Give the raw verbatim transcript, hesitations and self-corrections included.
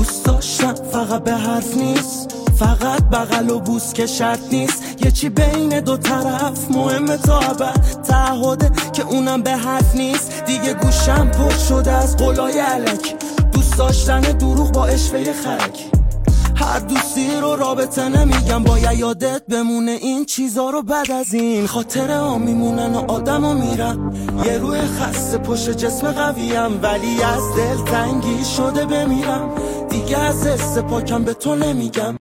دوست داشتم فقط به حرف نیست، فقط بغل و بوس که شرط نیست، یه چی بین دو طرف مهمه تا ابد، تعهده که اونم به حرف نیست. دیگه گوشم پر شده از قولای الک، دوست داشتن دروغ با اشوه خرک. هر دوستی رو رابطه نمیگم، باید یادت بمونه این چیزا رو. بعد از این خاطره ها میمونن و آدم ها میرن. یه روح خسته پشت جسم قویم، ولی از دل تنگی شده بمیرم. دیگه از حس پاکم به تو نمیگم.